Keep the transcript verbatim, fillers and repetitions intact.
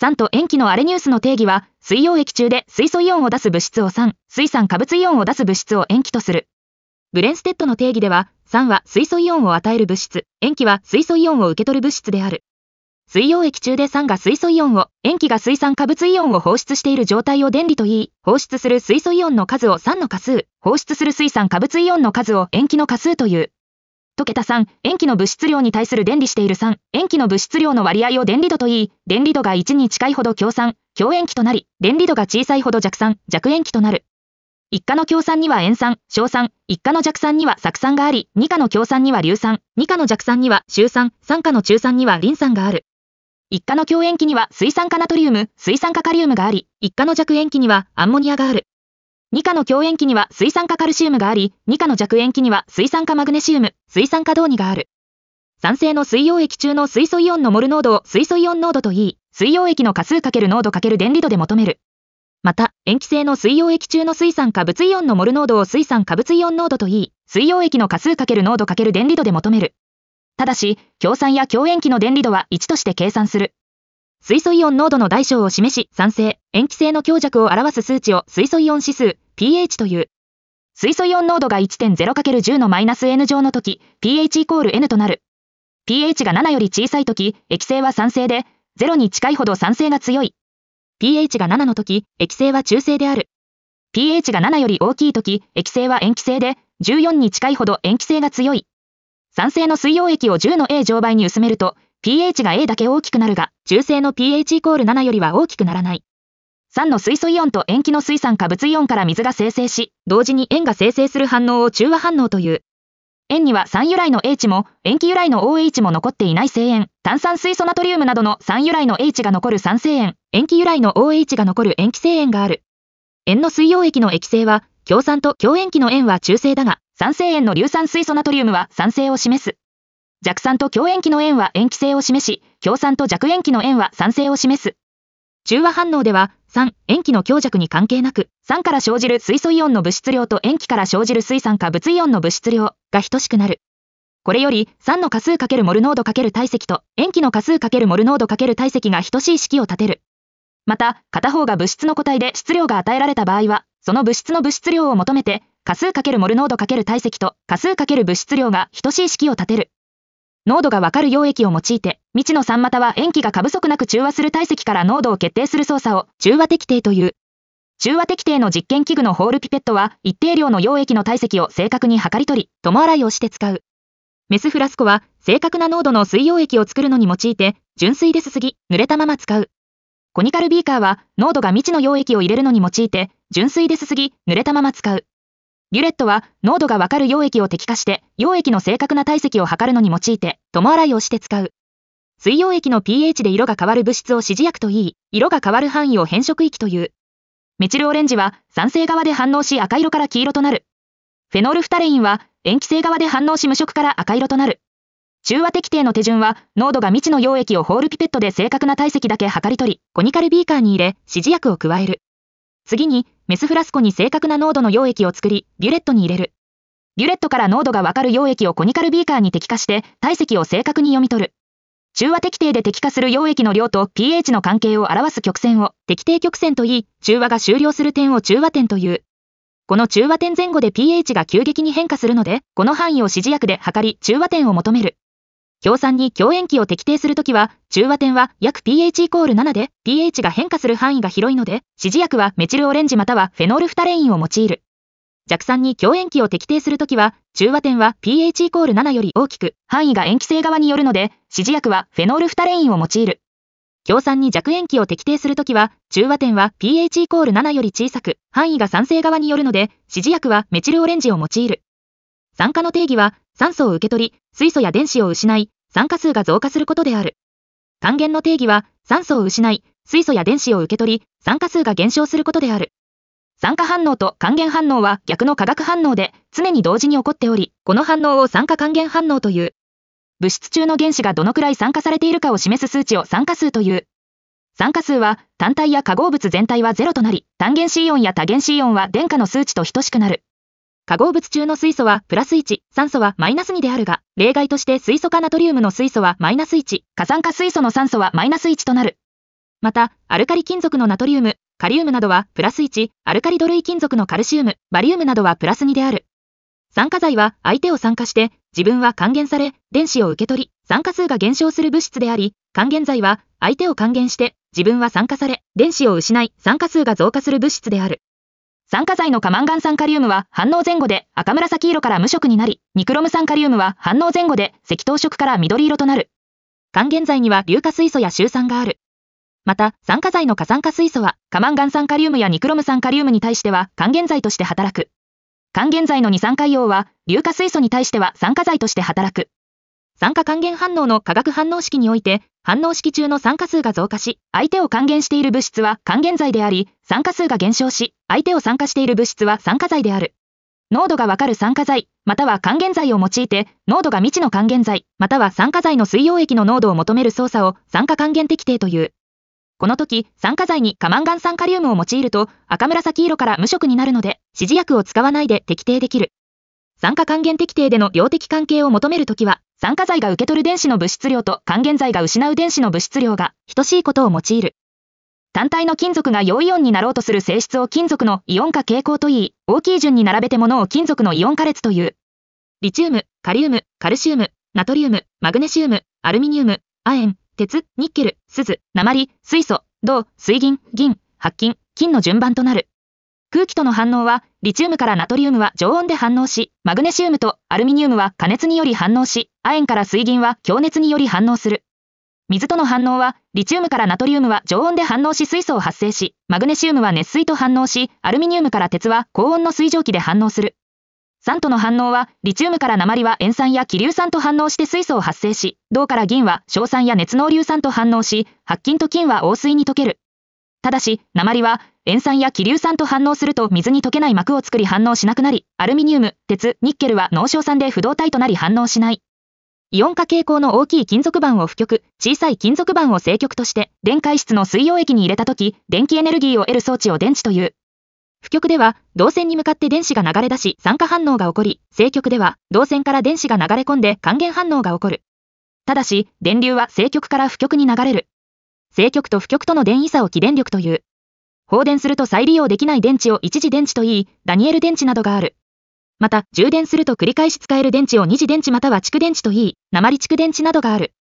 酸と塩基のアレニウスの定義は、水溶液中で水素イオンを出す物質を酸、水酸化物イオンを出す物質を塩基とする。ブレンステッドの定義では、酸は水素イオンを与える物質、塩基は水素イオンを受け取る物質である。水溶液中で酸が水素イオンを、塩基が水酸化物イオンを放出している状態を電離と言い、放出する水素イオンの数を酸の価数、放出する水酸化物イオンの数を塩基の価数という。溶けた酸、塩基の物質量に対する電離している酸、塩基の物質量の割合を電離度と言い、電離度がいちに近いほど強酸、強塩基となり、電離度が小さいほど弱酸、弱塩基となる。一価の強酸には塩酸、硝酸、一価の弱酸には酢酸があり、二価の強酸には硫酸、二価の弱酸には臭酸、三価の中酸にはリン酸がある。一価の強塩基には水酸化ナトリウム、水酸化カリウムがあり、一価の弱塩基にはアンモニアがある。二価の強塩基には水酸化カルシウムがあり、二価の弱塩基には水酸化マグネシウム、水酸化銅二がある。酸性の水溶液中の水素イオンのモル濃度を水素イオン濃度と言い、水溶液の価数×濃度×電離度で求める。また、塩基性の水溶液中の水酸化物イオンのモル濃度を水酸化物イオン濃度と言い、水溶液の価数×濃度×電離度で求める。ただし、強酸や強塩基の電離度はいちとして計算する。水素イオン濃度の大小を示し、酸性、塩基性の強弱を表す数値を水素イオン指数、pH という。水素イオン濃度が いってんゼロかけるじゅう のマイナス N 乗のとき、pH イコール N となる。pH がななより小さいとき、液性は酸性で、ゼロに近いほど酸性が強い。pH がななのとき、液性は中性である。pH がななより大きいとき、液性は塩基性で、じゅうよんに近いほど塩基性が強い。酸性の水溶液をじゅうの A 乗倍に薄めると、pH が A だけ大きくなるが、中性の pH イコールななよりは大きくならない。酸の水素イオンと塩基の水酸化物イオンから水が生成し、同時に塩が生成する反応を中和反応という。塩には酸由来の H も、塩基由来の オーエイチ も残っていない正塩、炭酸水素ナトリウムなどの酸由来の H が残る酸性塩、塩基由来の オーエイチ が残る塩基性塩がある。塩の水溶液の液性は、強酸と強塩基の塩は中性だが、酸性塩の硫酸水素ナトリウムは酸性を示す。弱酸と強塩基の塩は塩基性を示し、強酸と弱塩基の塩は酸性を示す。中和反応では、酸、塩基の強弱に関係なく、酸から生じる水素イオンの物質量と塩基から生じる水酸化物イオンの物質量が等しくなる。これより、酸の価数×モル濃度×体積と、塩基の価数×モル濃度×体積が等しい式を立てる。また、片方が物質の個体で質量が与えられた場合は、その物質の物質量を求めて、価数×モル濃度×体積と、価数×物質量が等しい式を立てる。濃度がわかる溶液を用いて、未知の酸または塩基が過不足なく中和する体積から濃度を決定する操作を中和滴定という。中和滴定の実験器具のホールピペットは一定量の溶液の体積を正確に測り取り、共洗いをして使う。メスフラスコは正確な濃度の水溶液を作るのに用いて、純水ですすぎ、濡れたまま使う。コニカルビーカーは濃度が未知の溶液を入れるのに用いて、純水ですすぎ、濡れたまま使う。ビュレットは濃度がわかる溶液を滴下して、溶液の正確な体積を測るのに用いて、共洗いをして使う。水溶液の pH で色が変わる物質を指示薬と言い、色が変わる範囲を変色域という。メチルオレンジは酸性側で反応し赤色から黄色となる。フェノールフタレインは塩基性側で反応し無色から赤色となる。中和滴定の手順は、濃度が未知の溶液をホールピペットで正確な体積だけ測り取り、コニカルビーカーに入れ、指示薬を加える。次に、メスフラスコに正確な濃度の溶液を作り、ビュレットに入れる。ビュレットから濃度がわかる溶液をコニカルビーカーに滴下して、体積を正確に読み取る。中和滴定で滴下する溶液の量と pH の関係を表す曲線を滴定曲線と言い、中和が終了する点を中和点という。この中和点前後で pH が急激に変化するので、この範囲を指示薬で測り、中和点を求める。強酸に強塩基を滴定するときは、中和点は約 pH イコールななで、pH が変化する範囲が広いので、指示薬はメチルオレンジまたはフェノールフタレインを用いる。弱酸に強塩基を滴定するときは、中和点は pH イコールななより大きく、範囲が塩基性側によるので、指示薬はフェノールフタレインを用いる。強酸に弱塩基を滴定するときは、中和点は pH イコールななより小さく、範囲が酸性側によるので、指示薬はメチルオレンジを用いる。酸化の定義は、酸素を受け取り、水素や電子を失い、酸化数が増加することである。還元の定義は、酸素を失い、水素や電子を受け取り、酸化数が減少することである。酸化反応と還元反応は逆の化学反応で常に同時に起こっており、この反応を酸化還元反応という。物質中の原子がどのくらい酸化されているかを示す数値を酸化数という。酸化数は単体や化合物全体はゼロとなり、単原子イオンや多原子イオンは電荷の数値と等しくなる。化合物中の水素はプラスいち、酸素はマイナスにであるが、例外として水素化ナトリウムの水素はマイナスいち、過酸化水素の酸素はマイナスいちとなる。 また、アルカリ金属のナトリウム、カリウムなどはプラスいち、アルカリ土類金属のカルシウム、バリウムなどはプラスにである。酸化剤は相手を酸化して、自分は還元され、電子を受け取り、酸化数が減少する物質であり、還元剤は相手を還元して、自分は酸化され、電子を失い、酸化数が増加する物質である。酸化剤の過マンガン酸カリウムは反応前後で赤紫色から無色になり、ニクロム酸カリウムは反応前後で赤糖色から緑色となる。還元剤には硫化水素やシュウ酸がある。また、酸化剤の過酸化水素は、過マンガン酸カリウムやニクロム酸カリウムに対しては還元剤として働く。還元剤の二酸化硫黄は、硫化水素に対しては酸化剤として働く。酸化還元反応の化学反応式において、反応式中の酸化数が増加し、相手を還元している物質は還元剤であり、酸化数が減少し、相手を酸化している物質は酸化剤である。濃度がわかる酸化剤、または還元剤を用いて、濃度が未知の還元剤、または酸化剤の水溶液の濃度を求める操作を酸化還元適定という。この時、酸化剤に過マンガン酸カリウムを用いると、赤紫色から無色になるので、指示薬を使わないで適定できる。酸化還元適定での量的関係を求めるときは、酸化剤が受け取る電子の物質量と還元剤が失う電子の物質量が等しいことを用いる。単体の金属が陽イオンになろうとする性質を金属のイオン化傾向といい、大きい順に並べてものを金属のイオン化列という。リチウム、カリウム、カルシウム、ナトリウム、マグネシウム、アルミニウム、亜鉛、鉄、ニッケル、錫、鉛、水素、銅、水銀、銀、白金、金の順番となる。空気との反応は、リチウムからナトリウムは常温で反応し、マグネシウムとアルミニウムは加熱により反応し、亜鉛から水銀は強熱により反応する。水との反応は、リチウムからナトリウムは常温で反応し水素を発生し、マグネシウムは熱水と反応し、アルミニウムから鉄は高温の水蒸気で反応する。酸との反応は、リチウムから鉛は塩酸や希硫酸と反応して水素を発生し、銅から銀は硝酸や熱濃硫酸と反応し、白金と金は旺水に溶ける。ただし、鉛は塩酸や希硫酸と反応すると水に溶けない膜を作り反応しなくなり、アルミニウム、鉄、ニッケルは濃硝酸で不動体となり反応しない。イオン化傾向の大きい金属板を負極、小さい金属板を正極として、電解質の水溶液に入れたとき、電気エネルギーを得る装置を電池という。負極では、導線に向かって電子が流れ出し酸化反応が起こり、正極では、導線から電子が流れ込んで還元反応が起こる。ただし、電流は正極から負極に流れる。正極と負極との電位差を起電力という。放電すると再利用できない電池を一次電池といい、ダニエル電池などがある。また、充電すると繰り返し使える電池を二次電池または蓄電池といい、鉛蓄電池などがある。